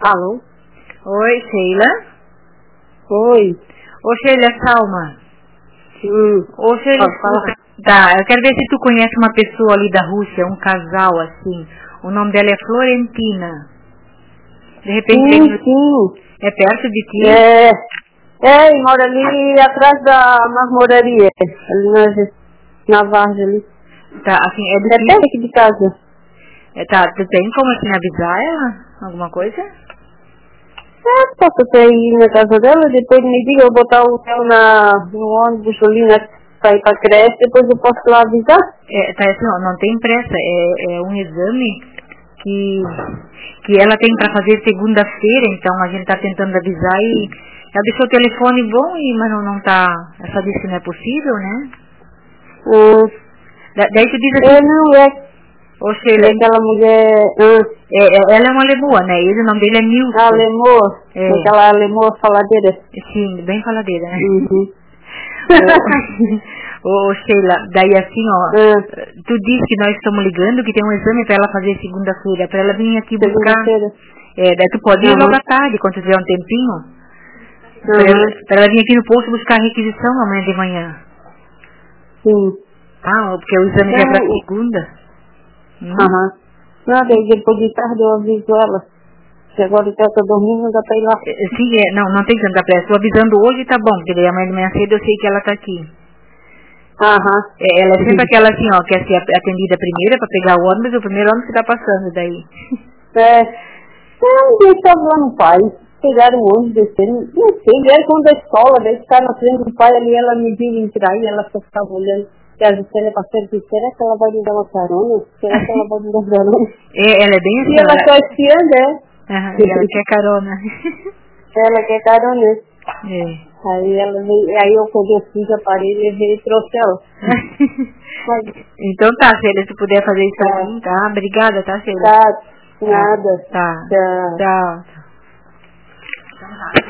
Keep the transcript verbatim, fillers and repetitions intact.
Alô? Oi, Sheila? Oi. Ô, Sheila, Salma. Hum. Ô, Sheila, Pode falar. tá, eu quero ver se tu conhece uma pessoa ali da Rússia, um casal, assim. O nome dela é Florentina. De repente, Sim, tem... sim. é perto de ti? É, é, e mora ali atrás da marmoraria, ali na, na Vargem ali. Tá, assim, é É difícil. perto aqui de casa. É, tá, tu tem como, assim, avisar ela? Alguma coisa? É, posso até ir na casa dela, depois me diga, eu vou botar o hotel na, no ônibus ali, né, pra ir pra creche, depois eu posso lá avisar. É, tá, assim, ó, não tem pressa, é, é um exame que, que ela tem pra fazer segunda-feira, então a gente tá tentando avisar e ela deixou o telefone bom, e, mas não, não tá, ela só disse que não é possível, né? Hum. Da, daí tu diz É, assim, não, é, ô é Sheila, aquela mulher, hum, é, é, ela é uma lemoa, né? Ele, o nome dele é a Milton. lemoa, É, aquela lemoa faladeira. sim, bem faladeira, né? Uhum. Ô, ô, Sheila, daí assim, ó, Hum. tu disse que nós estamos ligando, que tem um exame pra ela fazer segunda-feira, pra ela vir aqui buscar. Segunda-feira. É, daí tu pode ir Uhum. logo à tarde, quando tiver um tempinho, pra ela, Uhum. pra ela vir aqui no posto buscar a requisição amanhã de manhã. Sim. Ah, porque o exame já é pra Não. segunda. Hum? Aham. Não, daí depois de tarde eu aviso ela. Que agora ela tá dormindo, não dá pra ir lá. É, sim, é, não, não tem tanta pressa. Tô avisando hoje, tá bom, porque daí amanhã de manhã cedo eu sei que ela tá aqui. Aham. É, ela é sempre aquela assim, ó, quer ser atendida primeiro pra pegar o ônibus, o primeiro ônibus que tá passando daí. É. Não, deixa lá no pai. Pegaram o ônibus, desceram. Não sei, vieram quando da escola, daí ficaram na frente do pai ali, ela me viu entrar e ela só ficava olhando. E a Juscelia é parceira, disse, será que ela vai me dar uma carona? Será que ela vai me dar uma carona? É, ela é bem assim, E ela ela, só espiando, é. aham, e ela quer carona. Ela quer carona. É. Aí ela veio, aí eu quando eu fiz a parede, levei e trouxe ela. Mas, Então tá, Sheila, se puder fazer isso pra tá, mim, tá? Obrigada, tá, Sheila? tá, Tá, nada. tá. Tchau. Tchau. Então tá.